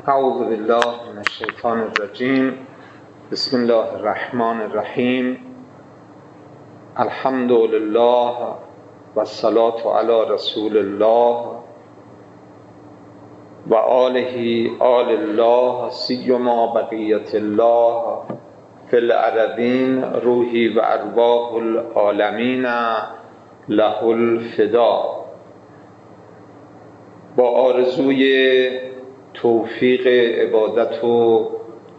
اعوذ بالله من الشیطان الرجیم. بسم الله الرحمن الرحیم. الحمد لله و الصلاة علی رسول الله و آله آل الله سیما بقیت الله فی الارضین روحی و ارواح العالمین له الفدا. با آرزوی توفیق عبادت و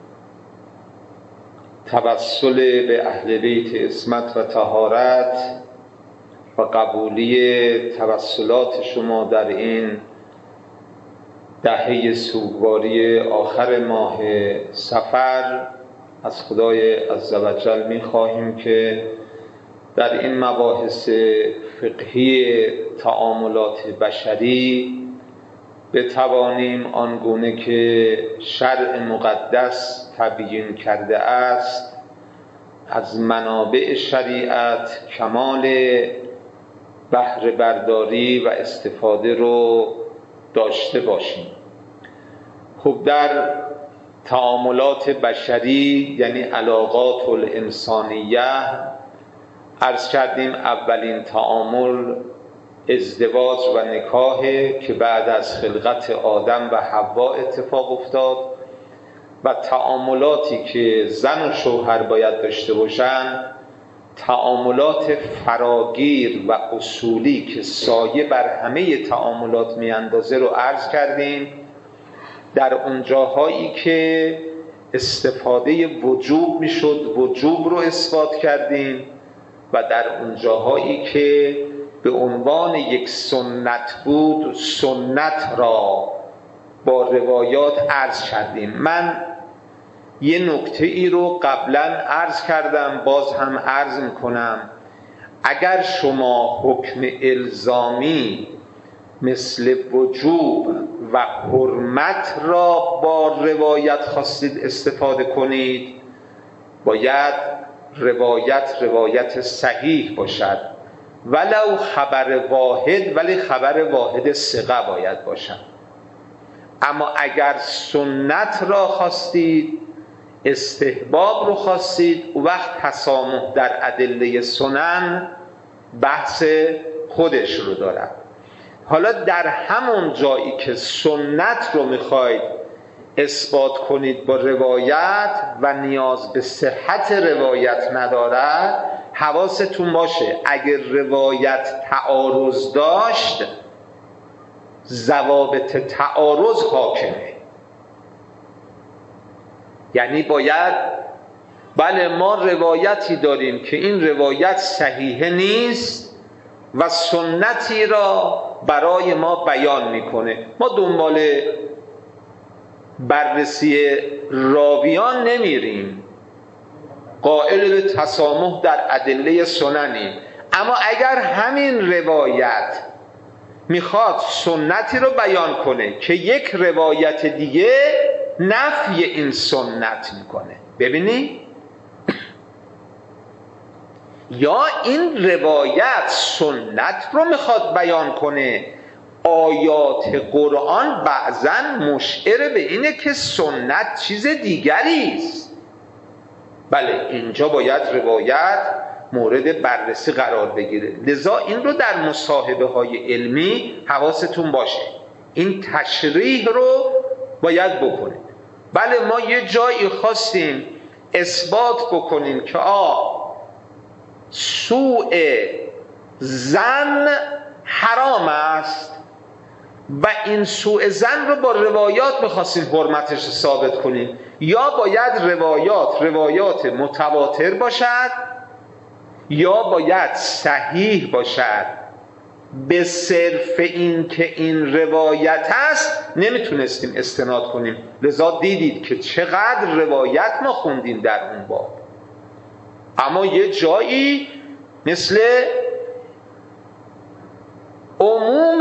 توسل به اهل بیت عصمت و طهارت و قبولی توسلات شما در این دهه سوگواری آخر ماه صفر از خدای عزوجل می خواهیم که در این مباحث فقهی تعاملات بشری بتوانیم آنگونه که شرع مقدس تبیین کرده است از منابع شریعت کمال بهره برداری و استفاده رو داشته باشیم. خب در تعاملات بشری یعنی علاقات الانسانیه عرض کردیم اولین تعامل ازدواج و نکاح که بعد از خلقت آدم و حوا اتفاق افتاد و تعاملاتی که زن و شوهر باید داشته باشند تعاملات فراگیر و اصولی که سایه بر همه تعاملات میاندازه رو عرض کردیم. در اونجاهایی که استفاده وجوب میشد وجوب رو اثبات کردیم و در اونجاهایی که به عنوان یک سنت بود سنت را با روایات عرض کردیم. من یه نکته ای رو قبلا عرض کردم باز هم عرض میکنم. اگر شما حکم الزامی مثل وجوب و حرمت را با روایت خواستید استفاده کنید باید روایت صحیح باشد، ولو خبر واحد، ولی خبر واحد ثقه باید باشد. اما اگر سنت را خواستید استحباب رو خواستید او وقت تسامح در ادله سنن بحث خودش رو دارد. حالا در همون جایی که سنت رو میخواید اثبات کنید با روایت و نیاز به صحت روایت ندارد حواستون باشه اگر روایت تعارض داشت ضوابط تعارض حاکمه. یعنی باید بله ما روایتی داریم که این روایت صحیح نیست و سنتی را برای ما بیان میکنه. ما دنبال بررسی راویان نمیریم، قائل به تسامح در ادله سننیم. اما اگر همین روایت میخواد سنتی رو بیان کنه که یک روایت دیگه نفی این سنت میکنه، ببینید یا این روایت سنت رو میخواد بیان کنه، آیات قرآن بعضن مشعر به اینه که سنت چیز دیگری است. بله اینجا باید روایت مورد بررسی قرار بگیره. لذا این رو در مصاحبه های علمی حواستون باشه، این تشریح رو باید بکنید. بله ما یه جایی خواستیم اثبات بکنیم که سوء ظن حرام است و این سوء ظن رو با روایات میخواستیم حرمتش ثابت کنیم، یا باید روایات متواتر باشد یا باید صحیح باشد. به صرف این که این روایت است نمیتونستیم استناد کنیم. لذا دیدید که چقدر روایت ما خوندیم در اون باب. اما یه جایی مثل عموم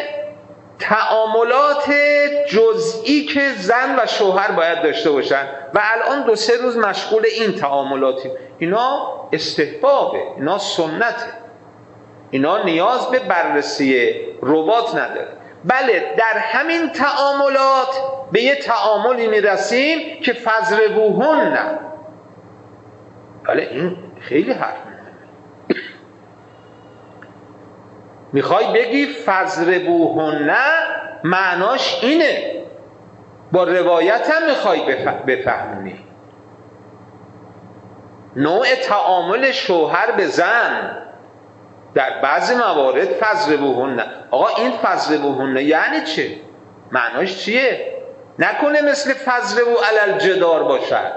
تعاملات جزئی که زن و شوهر باید داشته باشن و الان 2-3 روز مشغول این تعاملاتیم، اینا استحبابه، اینا سنته، اینا نیاز به بررسی روات نداره. بله در همین تعاملات به یه تعاملی میرسیم که فضربوهن. حالا این خیلی حرف مهمه. میخوای بگی فضربوهن معناش اینه، با روایت هم میخوای بفهمی نوع تعامل شوهر به زن در بعضی موارد فضربوهن. آقا این فضربوهن یعنی چه؟ معناش چیه؟ نکنه مثل فضربو علی الجدار باشد.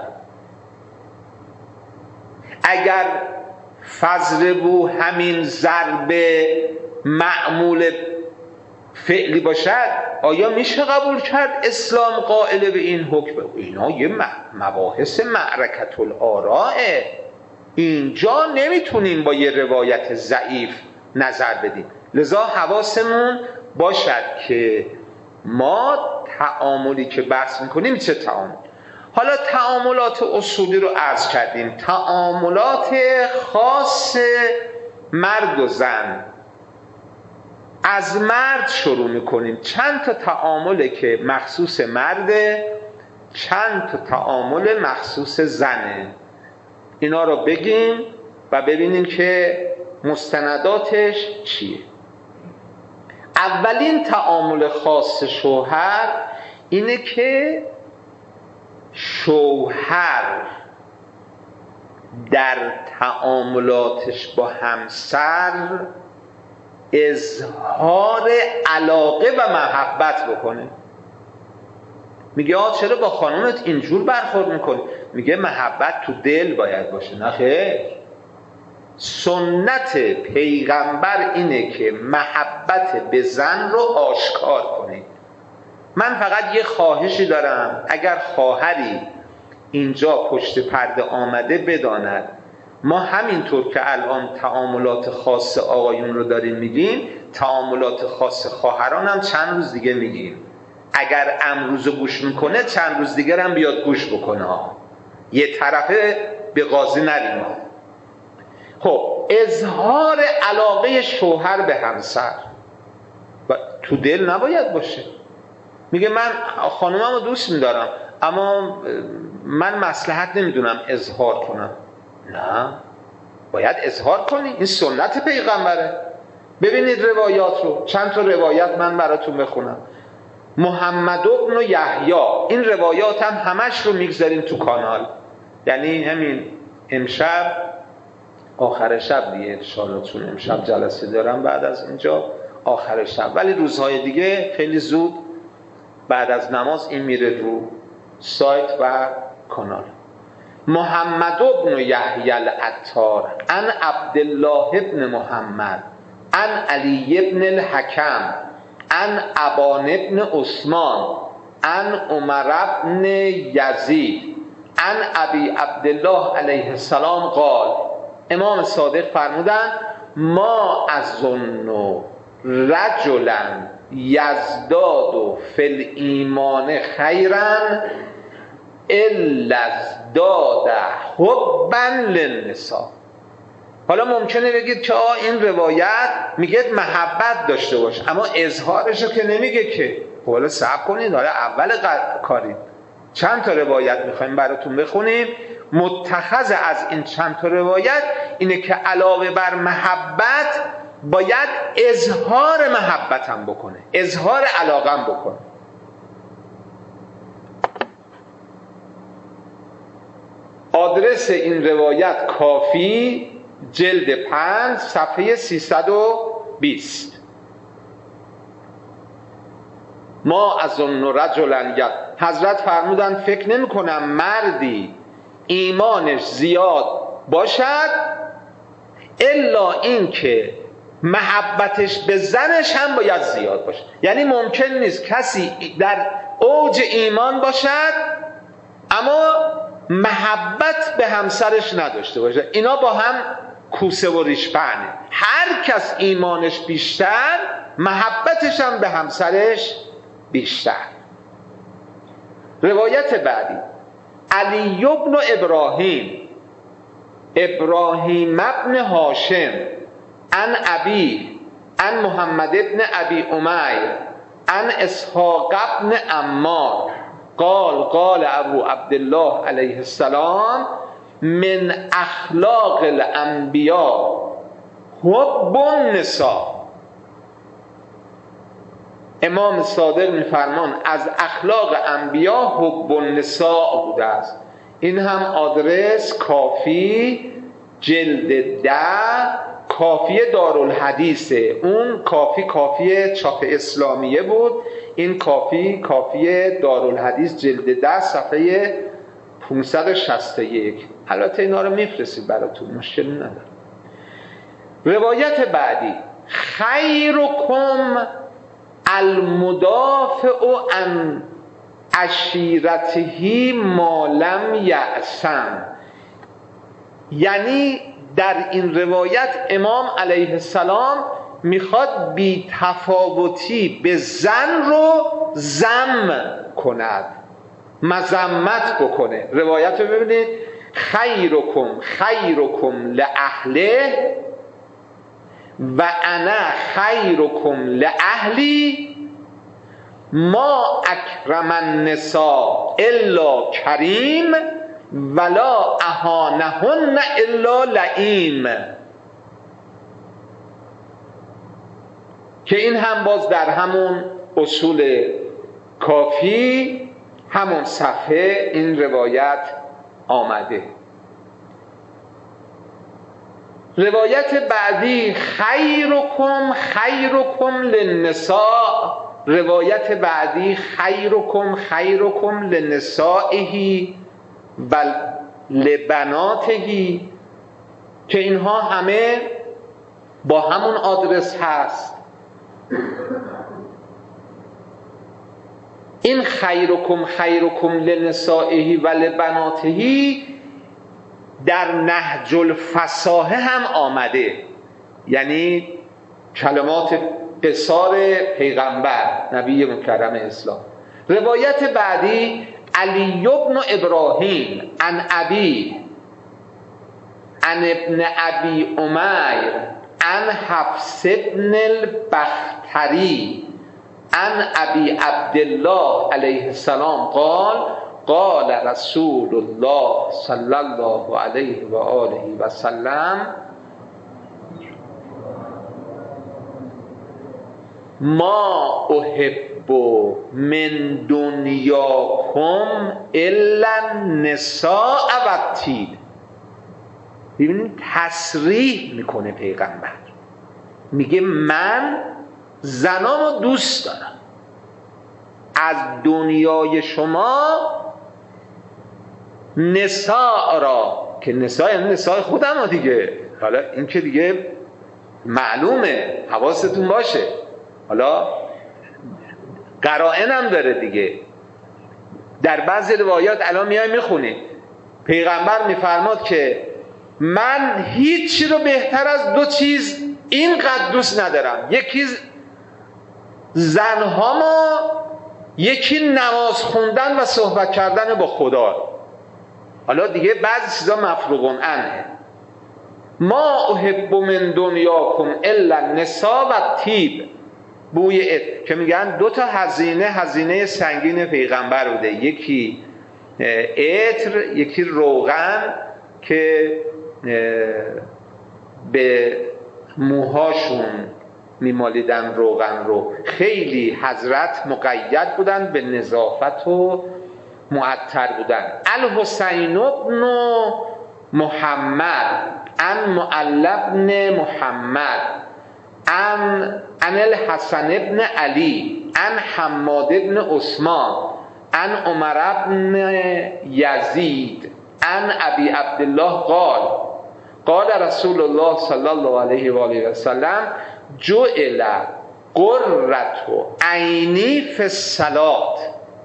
اگر فضربو همین ضرب معمول فعلی باشد، آیا میشه قبول کرد اسلام قائل به این حکم؟ اینا یه مباحث معرکة الآراء، اینجا نمیتونیم با یه روایت ضعیف نظر بدیم. لذا حواسمون باشد که ما تعاملی که بحث میکنیم چه تعامل. حالا تعاملات اصولی رو عرض کردیم، تعاملات خاص مرد و زن. از مرد شروع میکنیم. چند تا تعامله که مخصوص مرده، چند تا تعامل مخصوص زنه. اینا رو بگیم و ببینیم که مستنداتش چیه. اولین تعامل خاص شوهر اینه که شوهر در تعاملاتش با همسر اظهار علاقه و محبت بکنه. میگه چرا با خانومت اینجور برخورد میکنی؟ میگه محبت تو دل باید باشه. نه خیر، سنت پیغمبر اینه که محبت به زن رو آشکار کنید. من فقط یه خواهشی دارم، اگر خواهری اینجا پشت پرده آمده بداند ما همینطور که الان تعاملات خاص آقایون رو داریم میگیم، تعاملات خاص خواهران هم چند روز دیگه میگیم. اگر امروز گوش میکنه چند روز دیگر هم بیاد گوش بکنه یه طرفه به قاضی نریم. خب اظهار علاقه شوهر به همسر و تو دل نباید باشه. میگه من خانومم رو دوست میدارم اما من مصلحت نمیدونم اظهار کنم. نه، باید اظهار کنی، این سنت پیغمبره. ببینید روایات رو، چند تا روایت من براتون بخونم. محمد بن یحیی، این روایات هم همش رو میگذاریم تو کانال، یعنی همین امشب آخر شب دیگه انشاءالله، چون امشب جلسه دارم بعد از اینجا آخر شب، ولی روزهای دیگه خیلی زود بعد از نماز این میره رو سایت و کانال. محمد بن یحیی العطار عن عبدالله ابن محمد عن علی ابن الحکم عن ابان ابن عثمان عن عمر ابن یزید عن ابی عبدالله علیه السلام قال، امام صادق فرمودن ما اظن رجلا یزداد فی الایمان خیرا الا ازداد حبا للنساء. حالا ممکنه بگید که این روایت میگه محبت داشته باش، اما اظهارشو که نمیگه که. حالا صبر کنید، حالا اول کاری چند تا روایت میخوایم براتون بخونیم. متخذ از این چند تا روایت اینه که علاوه بر محبت باید اظهار محبتم بکنه، اظهار علاقم بکنه. آدرس این روایت کافی، جلد 5 صفحه 320. ما اظن رجلا، حضرت فرمودن فکر نمی کنم مردی ایمانش زیاد باشد الا این که محبتش به زنش هم باید زیاد باشه. یعنی ممکن نیست کسی در اوج ایمان باشد اما محبت به همسرش نداشته باشه. اینا با هم کوسه و ریشپهنه. هر کس ایمانش بیشتر محبتش هم به همسرش بیشتر. روایت بعدی علی ابن ابراهیم ابن هاشم عن ابی عن محمد ابن ابی امیر عن اسحاق ابن عمار قال ابو عبدالله علیه السلام من اخلاق الانبیاء حب النساء. امام صادق میفرمان از اخلاق انبیا حب النساء بوده است. این هم آدرس کافی جلد 10 کافی دارالحدیثه. اون کافی چاپ اسلامیه بود، این کافی دارالحدیث جلد 10 صفحه 561. البته اینا رو میفرستید براتون، مشکل نداره. روایت بعدی خیرکم المدافع عن عشیرته ما لم یأسم. یعنی در این روایت امام علیه السلام میخواد بی تفاوتی به زن رو ذم کند، مذمت بکنه. روایت رو ببینید خیرکم لاهله و انا خیرکم لاهلی ما اکرم النساء الا کریم ولا اهانهن الا لئیم. که این هم باز در همون اصول کافی همون صفحه این روایت آمده. روایت بعدی خیرکم للنساء. روایت بعدی خیرکم لنسائه و لبناته، که اینها همه با همون آدرس هست. این خیرکم لنسائه و لبناته در نهج الفصاحه هم آمده، یعنی کلمات قصار پیغمبر نبی مکرم اسلام. روایت بعدی علی بن ابراهیم عن ابی عن ابن ابی امیر عن حفص بن البختری عن ابی عبدالله علیه السلام قال رسول الله صلی الله علیه و آله و سلم ما احب من دنیاکم الا النساء و الطیب. ببینید تصریح میکنه پیغمبر، میگه من زنامو دوست دارم، از دنیای شما نساء را، که نساء یعنی نساء خودم دیگه، حالا این که دیگه معلومه، حواستون باشه، حالا قرائن هم داره دیگه. در بعضی روایات الان میای میخونی پیغمبر میفرماد که من هیچی رو بهتر از دو چیز اینقدر دوست ندارم، یکی زنهامو، یکی نماز خوندن و صحبت کردن با خدا. حالا دیگه بعضی چیزا مفروغ عنه. ما احب من دنیاکم الا النساء و الطیب. بوی که میگن دو تا هزینه سنگین پیغمبر بوده، یکی عطر، یکی روغن که به موهاشون میمالیدن روغن رو. خیلی حضرت مقید بودن به نظافت و معطر بودن. الحسین بن محمد عن معل بن محمد عن الحسن بن علی عن حماد بن عثمان عن عمر بن یزید عن ابی عبدالله قال رسول الله صلی الله علیه و آله و سلم جعل قرة عینی فی الصلاة.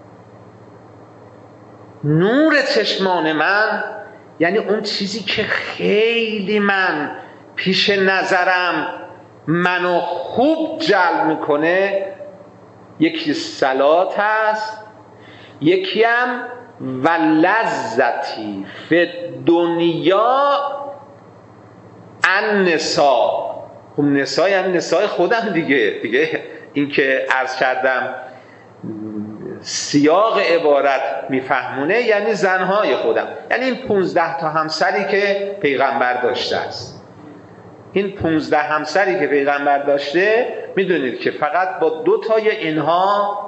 نور چشمان من، یعنی اون چیزی که خیلی من پیش نظرم منو خوب جلب میکنه، یکی صلات هست، یکی هم و لذتی فی دنیا النساء. خب نساء یعنی نساء خودم دیگه این که عرض کردم سیاق عبارت میفهمونه یعنی زنهای خودم، یعنی این 15 تا همسری که پیغمبر داشته است. این 15 همسری که پیغمبر داشته میدونید که فقط با 2 تای اینها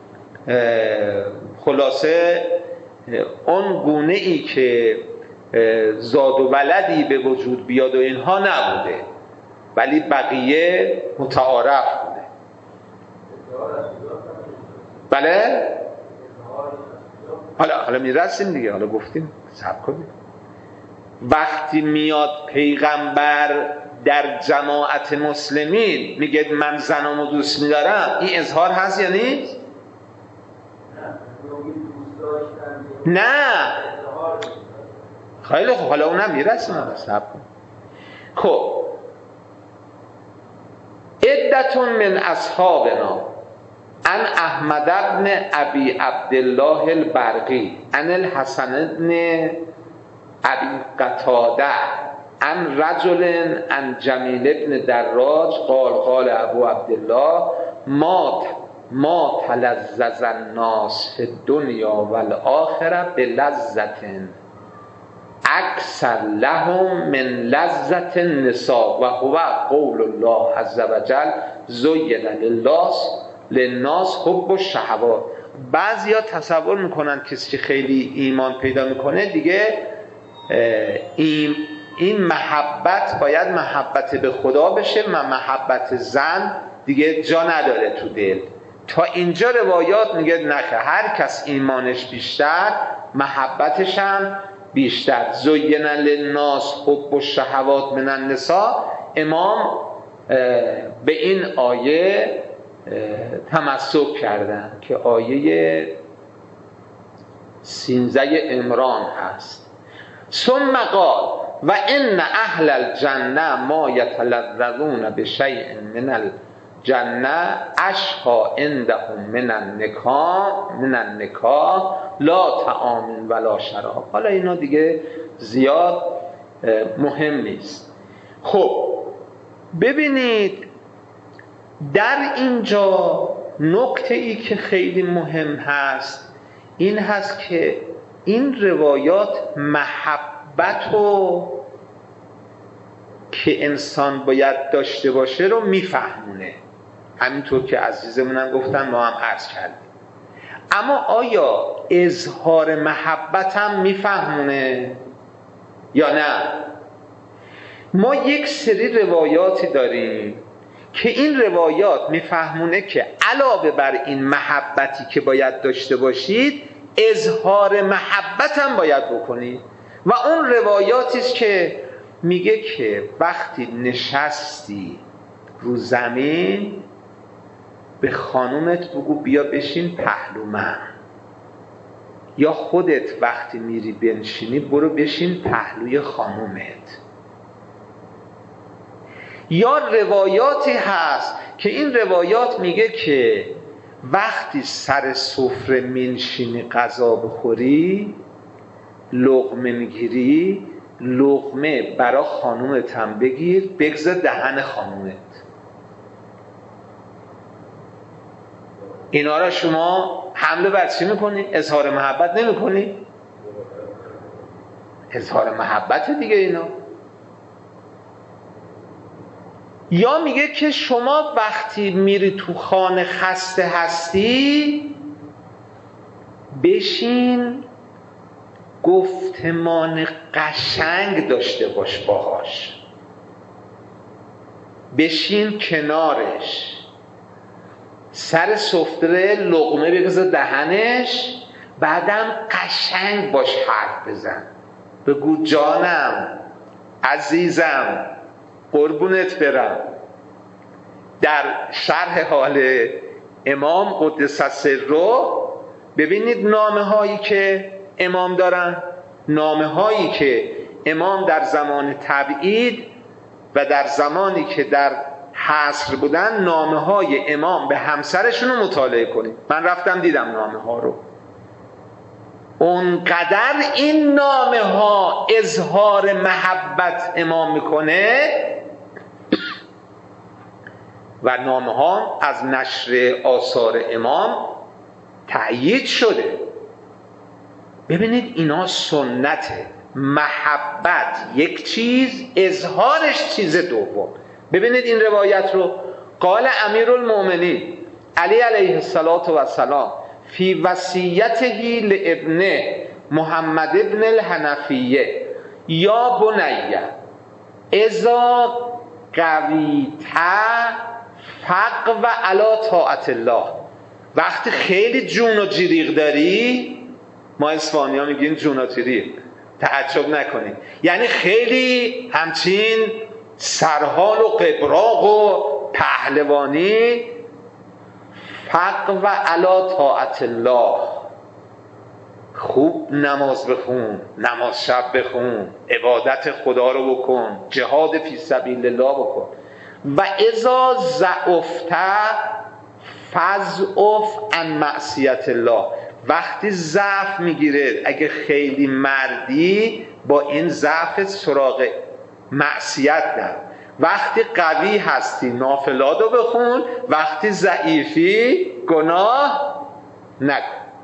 خلاصه اون گونه ای که زاد و ولدی به وجود بیاد و اینها نبوده، ولی بقیه متعارف بوده. بله؟ حالا میرسیم دیگه، حالا گفتیم صبر کنیم. وقتی میاد پیغمبر در جماعت مسلمین میگه من زنامو دوست میدارم، این اظهار هست یا نیست؟ نه خیلی خوب، حالا اونم میرسیم، حالا صبر کن. خب عدتون من اصحابنا عن احمد بن ابی عبدالله البرقی عن الحسن بن ابی قتاده عن رجل عن جمیل بن دراج قال قال ابو عبدالله ما تلذذ الناس فی الدنیا والآخرة بلذة اکثر لهم من لذة النساء و هو قول الله عز وجل زین للناس حب الشهوات. بعضیا تصور میکنن کسی که خیلی ایمان پیدا میکنه دیگه این محبت باید محبت به خدا بشه و محبت زن دیگه جا نداره تو دل. تا اینجا روایات میگه نخه، هر کس ایمانش بیشتر محبتش هم بیشتر. زین للناس حب الشهوات من النساء. امام به این آیه تمسک کردن که آیه 13 عمران هست. ثم قال و ان اهل الجنه ما یتلذذون بشیء من الجنه اشهى عندهم من النکاح لا طعام ولا شراب. حالا اینا دیگه زیاد مهم نیست. خب ببینید در اینجا نکته ای که خیلی مهم هست این هست که این روایات محبت رو که انسان باید داشته باشه رو میفهمونه، همینطور که عزیزمونم گفتن، ما هم عرض کردیم. اما آیا اظهار محبت هم میفهمونه یا نه؟ ما یک سری روایاتی داریم که این روایات میفهمونه که علاوه بر این محبتی که باید داشته باشید اظهار محبت هم باید بکنید. و اون روایاتی است که میگه که وقتی نشستی رو زمین به خانومت بگو بیا بشین پهلو من، یا خودت وقتی میری بنشینی برو بشین پهلوی خانومت. یا روایاتی هست که این روایات میگه که وقتی سر سفره منشینی غذا بخوری لقمه میگیری، لقمه برا خانومت هم بگیر بگذار دهن خانومت. اینا را شما حمله بر چی میکنی؟ اظهار محبت نمیکنی؟ اظهار محبت دیگه اینا. یا میگه که شما وقتی میری تو خانه خسته هستی بشین گفتمان قشنگ داشته باش باهاش، بشین کنارش، سر سفره لقمه بگذار دهنش، بعدم قشنگ باش حرف بزن، بگو جانم عزیزم قربونت برم. در شرح حال امام قدس سره ببینید نامه هایی که امام دارن، نامه هایی که امام در زمان تبعید و در زمانی که در حصر بودن، نامه های امام به همسرشون رو مطالعه کنید. من رفتم دیدم نامه ها رو، اونقدر این نامه ها اظهار محبت امام میکنه و نامه ها از نشر آثار امام تأیید شده. ببینید اینا سنته. محبت یک چیز، اظهارش چیز دوم. ببینید این روایت رو، قال امیرالمؤمنین علی علیه السلام فی وصیته لابنه محمد ابن الحنفیه یا بنیه اذا قویت فقو علی طاعت الله. وقتی خیلی جون و جریق داری، ما اصفهانی ها میگیم جون و جریق، تعجب نکنید، یعنی خیلی همچین سرحال و قبراق و پهلوانی، فقو علی طاعت الله، خوب نماز بخون، نماز شب بخون، عبادت خدا رو بکن، جهاد فی سبیل الله بکن. و اذا ضعفت فضعف عن معصیت الله. وقتی ضعف میگیره، اگه خیلی مردی، با این ضعف سراغ معصیت نه. وقتی قوی هستی نافلات رو بخون، وقتی ضعیفی گناه نکن.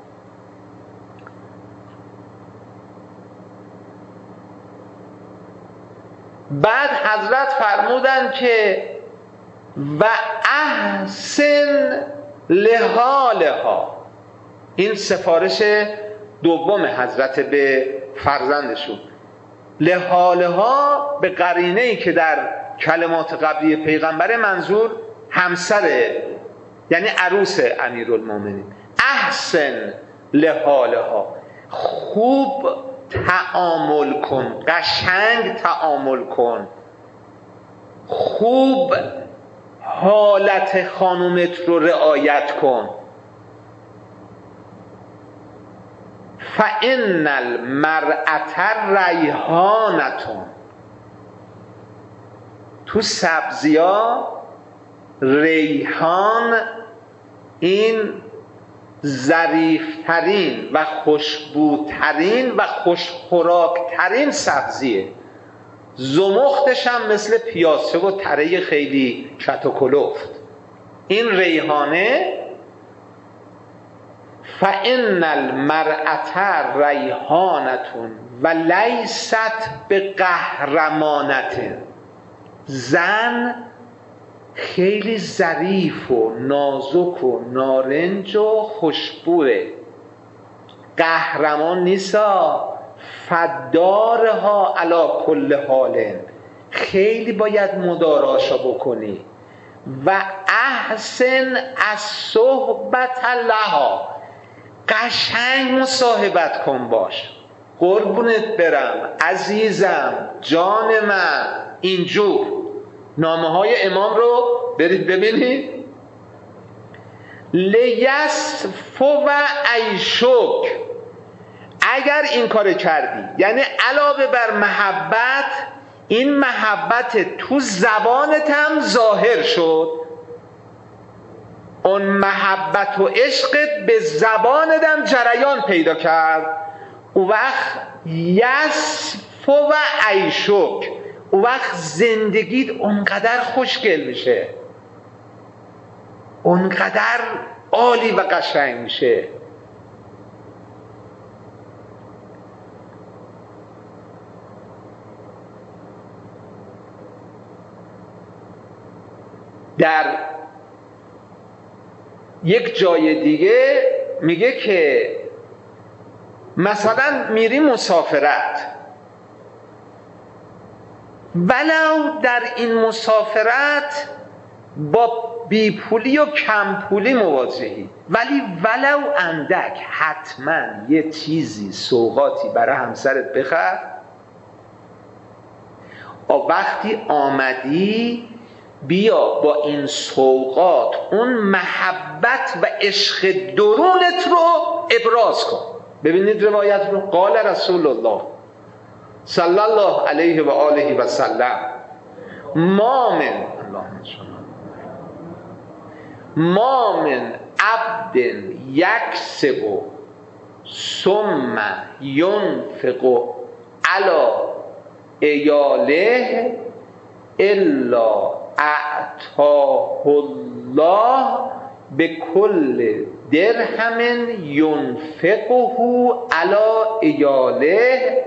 بعد حضرت فرمودن که و احسن لحالها. این سفارش دوم حضرت به فرزندشون. لحالها به قرینه‌ای که در کلمات قبلی پیغمبر منظور همسره، یعنی عروس امیرالمومنین. احسن لحالها، خوب تعامل کن، قشنگ تعامل کن، خوب حالت خانومت رو رعایت کن. فإن المرأة ریحانة. تو سبزی‌ها ریحان این ظریفترین و خوشبوترین و خوشخوراکترین سبزیه. زمختش هم مثل پیاسه و تره خیلی کت و کلفت. این ریحانه، فإن المرأة ریحانة و لیست بقهرمانة. زن خیلی ظریف و نازک و نارنج و خوشبوه، قهرمان نیستا. فدارها علی کل حال، خیلی باید مداراشا بکنی. و احسن الصحبت لها، قشنگ مصاحبت کن باش. قربونت برم، عزیزم، جان من، اینجور. نامه های امام رو برید ببینید. لیصفو و عیشک. اگر این کار کردی، یعنی علاوه بر محبت، این محبت تو زبانت هم ظاهر شد، اون محبت و عشقت به زبانت هم جریان پیدا کرد، او وقت یصفو و عیشک، او وقت زندگیت اونقدر خوشگل میشه، اونقدر عالی و قشنگ میشه. در یک جای دیگه میگه که مثلا میری مسافرت، ولو در این مسافرت با بیپولی و کمپولی مواجهی، ولی ولو اندک حتما یه چیزی، سوغاتی برای همسرت بخر. وقتی آمدی بیا با این سوغات اون محبت و عشق درونت رو ابراز کن. ببینید روایت رو، قال رسول الله صلی الله علیه و آله و سلم ما من عبد یکسب ثم ینفق علی عیاله الا اعطاه الله بكل درهم ینفقه علی عیاله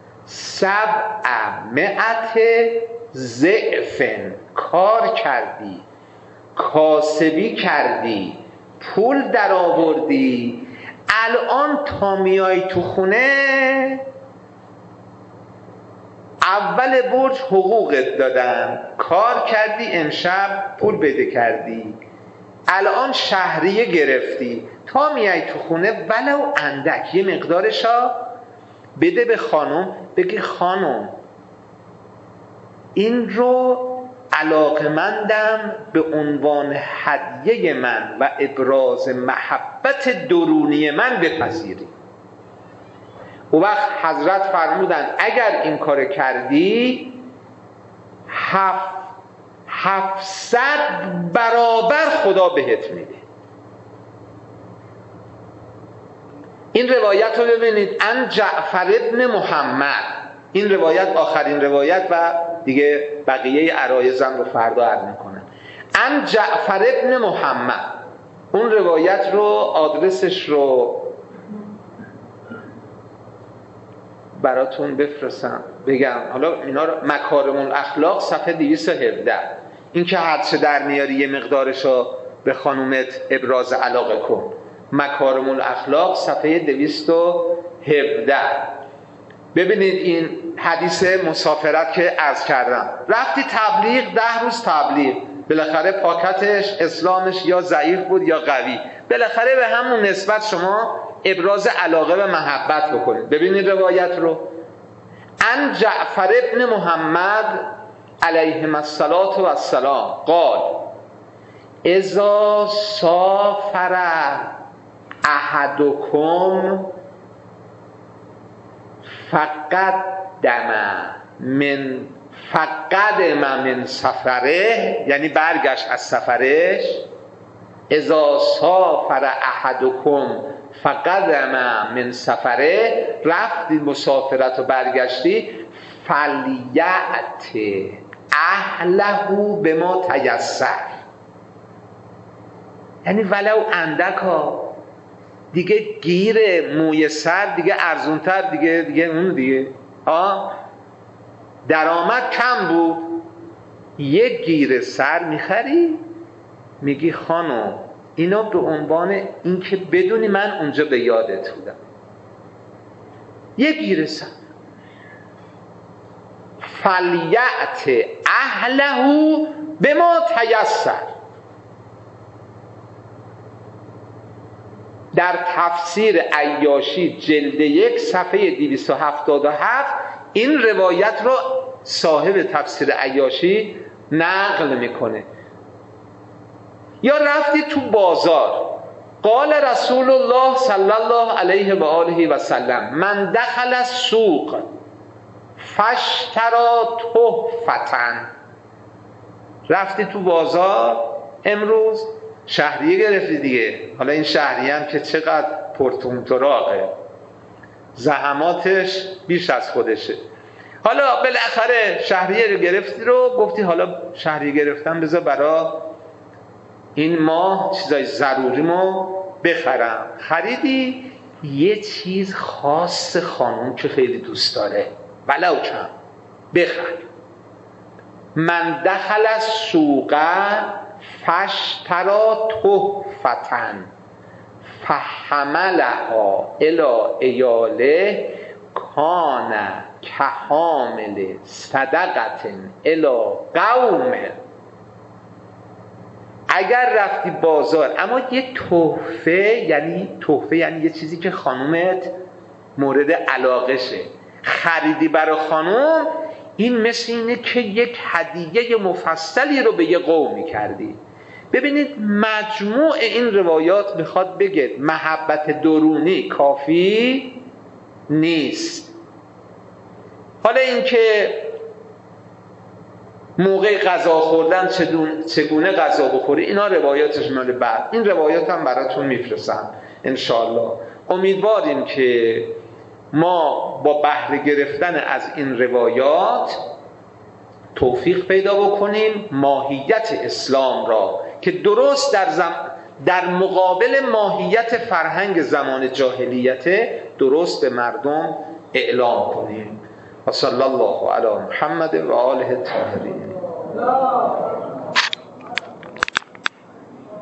700 ضعف. کار کردی، کاسبی کردی، پول در آوردی، الان تا میای تو خونه اول برج حقوقت دادن، کار کردی، امشب پول بده کردی، الان شهریه گرفتی، تا میای تو خونه ولو اندک یه مقدارشا بده به خانم، بگی خانم این رو علاقمندم به عنوان هدیه من و ابراز محبت درونی من بپذیری. او وقت حضرت فرمودن اگر این کار کردی 700 برابر خدا بهت میده. این روایت رو ببینید، ان جعفر ابن محمد، این روایت آخرین روایت و دیگه بقیه عرایضم رو فردا عرض میکنم. ان جعفر ابن محمد، اون روایت رو آدرسش رو براتون بفرستم بگم، حالا اینا رو مکارم الاخلاق صفحه 217. این که هرچه در میاری یه مقدارشو به خانومت ابراز علاقه کن. مکارم الاخلاق صفحه 217. ببینید این حدیث مسافرت که عرض کردم، رفتی تبلیغ 10 روز تبلیغ، بالاخره پاکتش اسلامش یا ضعیف بود یا قوی، بالاخره به همون نسبت شما ابراز علاقه و محبت بکنید. ببینید روایت رو، ان جعفر ابن محمد علیهم الصلاة والسلام قال اذا سافر احدکم فقدم من سفره، یعنی برگشت از سفرش، اذا سافر احدکم فقدم من سفره، رفتی مسافرت و برگشتی، فلیأت اهله بما تیسر، یعنی ولو اندک ها، دیگه گیر موی سر دیگه ارزونتر، دیگه اون دیگه درآمد کم بود، یک گیر سر میخری، میگی خانم اینا به عنوان این که بدونی من اونجا به یادت بودم، یک گیر سر. فلیأت اهله بما تیسر. در تفسیر عیاشی جلد 1 صفحه 277 این روایت رو صاحب تفسیر عیاشی نقل میکنه. یا رفتی تو بازار، قال رسول الله صلی الله علیه و آله و سلم من دخل السوق فاشتری تحفة، رفتی تو بازار امروز شهریه گرفتی دیگه، حالا این شهریه هم که چقدر پرتونتراغه، زحماتش بیش از خودشه، حالا بالاخره شهریه رو گرفتی رو گفتی حالا شهریه گرفتم بذار برا این ماه چیزای ضروریمو بخرم. خریدی یه چیز خاص خانم که خیلی دوست داره ولو کم بخر. من دخل السوق فاشتری تحفة فحملها الی عیاله کان کحامل صدقة الی قوم. اگر رفتی بازار اما یه تحفه، یعنی یه چیزی که خانومت مورد علاقشه، خریدی برای خانوم، این مثل اینه که یک هدیه مفصلی رو به یه قومی کردی. ببینید مجموع این روایات میخواد بگه محبت درونی کافی نیست. حالا این که موقع غذا خوردن چگونه غذا بخوری، اینا روایاتش مال بعد، این روایات هم براتون میفرستم انشاءالله. امیدواریم که ما با بهره گرفتن از این روایات توفیق پیدا بکنیم ماهیت اسلام را که درست در مقابل ماهیت فرهنگ زمان جاهلیت درست به مردم اعلام کنیم. و صلی الله علی محمد و آله الطاهرین.